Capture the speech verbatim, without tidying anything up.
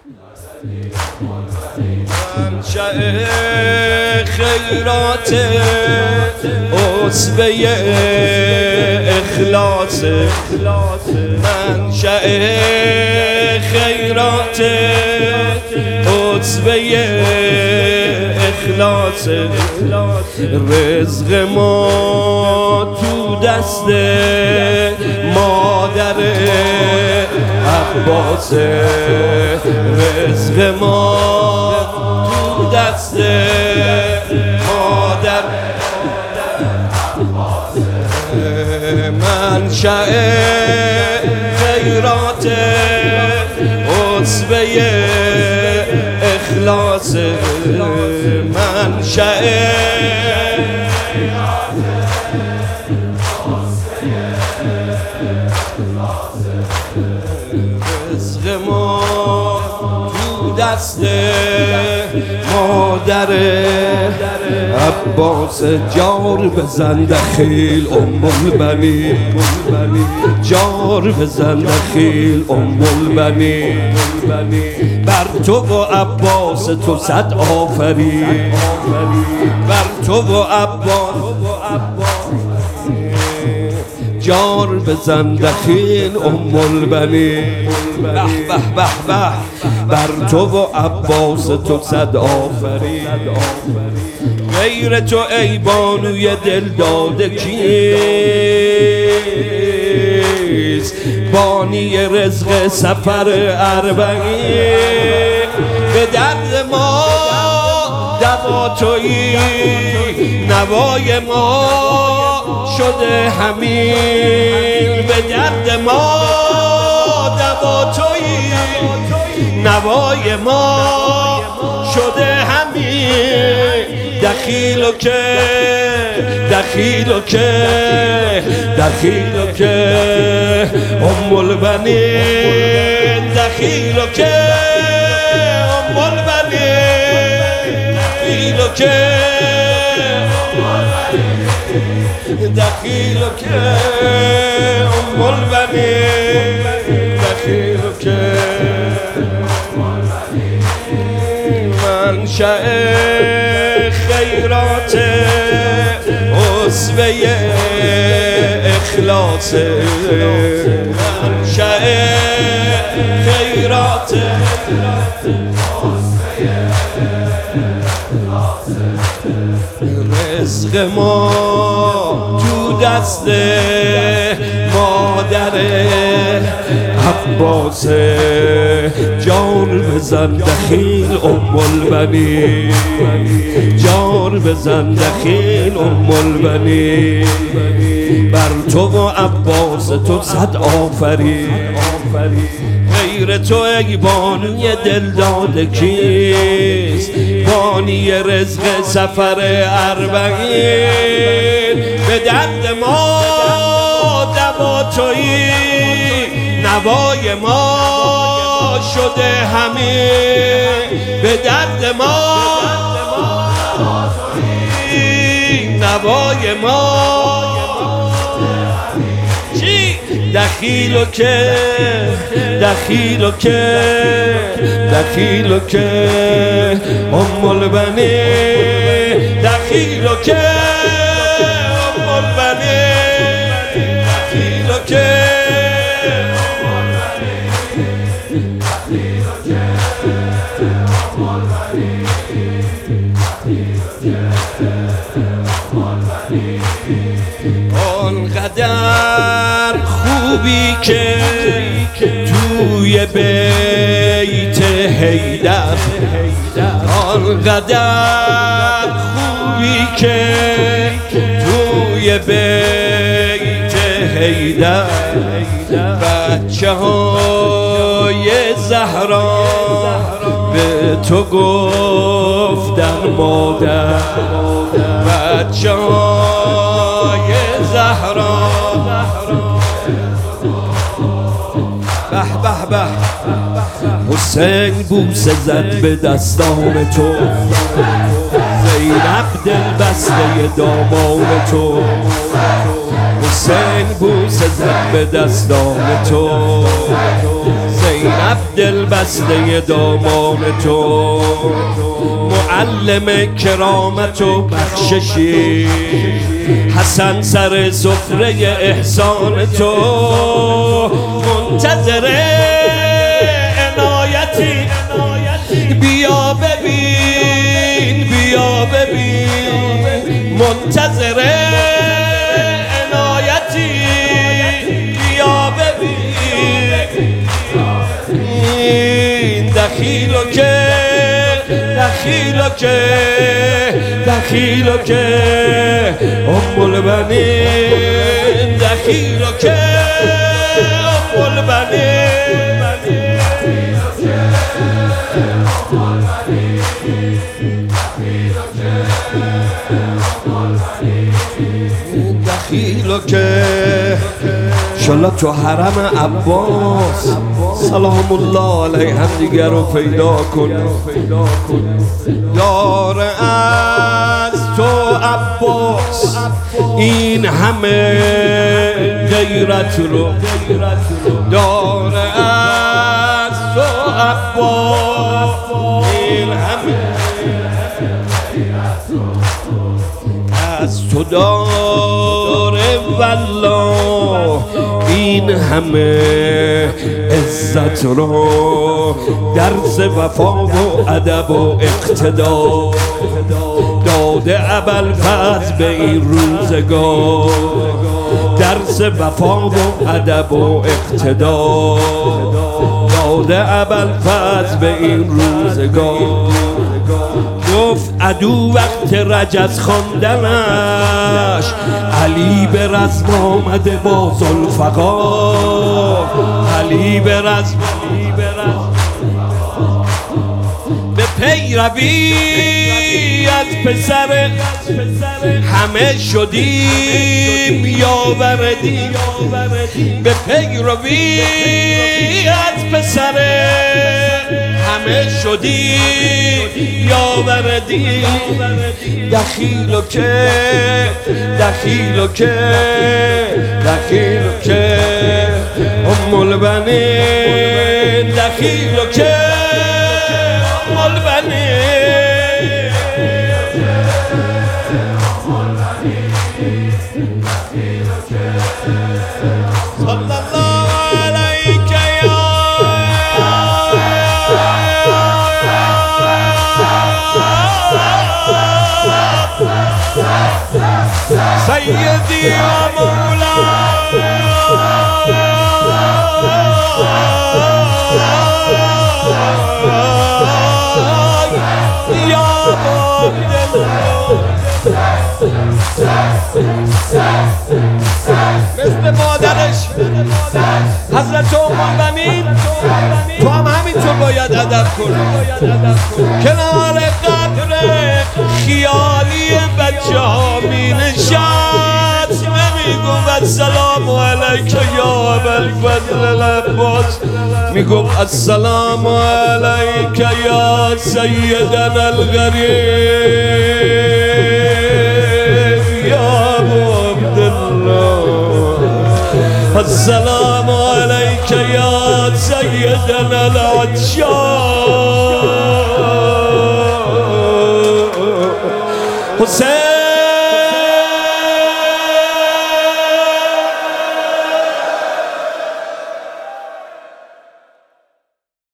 منشأ خیرات عصبه اخلاص، منشأ خیرات عصبه اخلاص، رزق ما تو دست مادر عباس، رزق ما تو دست مادر عباس، منشأ خیرات عصبه اخلاص، منشأ رزق ما تو دست مادر عباس، جار بزن دخیل ام البنی، جار بزن دخیل ام البنی، بر تو و عباس تو صد آفرین، بر تو و عباس جار بزن دخیل ام البنی، به به به به، بر تو و عباس تو صد آفرین، غیر تو ای بانوی دل داده کیست، بانی رزق سفر اربعین، به درد ما دوا تویی، نوای ما شده همین، به درد ما دوا تویی، نوای ما شده همین، دخیلو که دخیلو که دخیلو که ام البنین، دخیلو که ام البنین، دخیلو که دخیلو که ام البنین، دخیلو که منشأ خیرات عصبه اخلاص، منشأ خیرات رزق ما تو دست مادر عباس، جان بزن دخیل ام البنی، جان بزن دخیل ام البنی، بر تو و عباس تو صد آفرین، غیر تو ای بانوی دل داده کیست، بانی رزق سفر اربعین، به درد ما دوا تویی، نوای ما شده همین، به درد ما نوای ما دخیلو که دخیلو که دخیلو که ام البنی، دخیلو که ام البنی، دخیلو که آنقدر خوبی که توی بیت حیدر، آنقدر خوبی که توی بیت حیدر، بچه های زهرا به تو گفتن مادر، بچه های زهرا به به به، حسین بوسه زد به دستان تو، زینب دل بسته دامان تو، حسین بوسه زد به دستان تو، زینب دل بسته دامان تو، معلم کرامت و بخششی، حسن سر سفره احسان تو، منتظر عنایتی، بیا ببین بیا ببین، منتظر عنایتی، بیا ببین، دخیلو که دخیلو که دخیلو که ام البنین، دخیلو که ام البنین، دخیلو که انشالله تو حرم عباس سلام الله علیه هم دیگر رو پیدا کن. یار از تو عباس این همه غیرت رو، یار از تو عباس این همه از تو داره والله این همه عزت رو، درس وفا و ادب و اقتدا داده ابوالفضل به این روزگار، درس وفا و ادب و اقتدا داده ابوالفضل به این روزگار. گفت عدو وقت رجز خواندنش، علی به رزم آمده با ذوالفقار، علی به رزم به پیروی از پسر همه شدیم یاوردیم، به پیروی از پسر همه شدیم یاوردیم، دخیلو که دخیلو که دخیلو که ام البنین، دخیلو که ام البنین، صلی الله علیک یا سیدی و مولاي یا مثل مادرش حضرت ام البنین تو هم همینطور باید ادب کنی، کنار قبر خیالی بچه ها می نشست می گفت السلام علیک یا ابوالفضل العباس، می گفت السلام علیک یا سیدنا الغریب یا ابو عبدالله، السلام علیک یا سیدنا العطشان حسین.